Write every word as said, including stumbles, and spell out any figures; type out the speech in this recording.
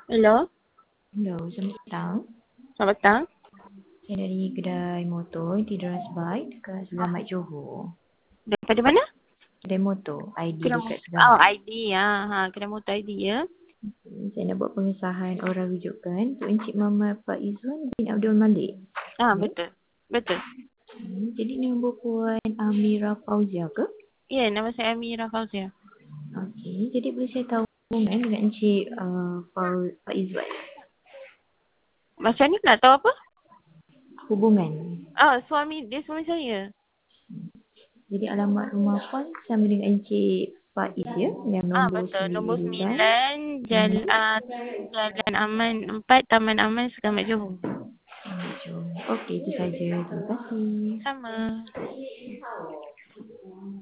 Hello, Hello, selamat petang. selamat petang. Saya dari kedai motor Tidras Bike dekat Selamat Johor. Daripada mana? Kedai motor I D Kedai dekat motor. Oh, Selamat. I D ya. Ha, kedai motor I D ya. Saya nak buat pengesahan orang rujukan untuk Encik Mama Pak Izzuan bin Abdul Malik. Ah, Ya. betul. Betul. Hmm, jadi nombor Puan Amira Fauzia ke? Ya, nama saya Amira Fauzia. Okey, jadi boleh saya tahu hubungan dengan Encik uh, Fauz, Pak Izzuan? Macam ni nak tahu apa? Hubungan. Ah, suami, dia suami saya. Jadi alamat rumah Puan sama dengan Encik Pak Iz ya? Yang Ah, nombor betul. Nombor sembilan. sembilan, Jalan, uh, Jalan Aman empat, Taman Aman, Selamat Johor. Okey, itu saja. Terima kasih. Sama.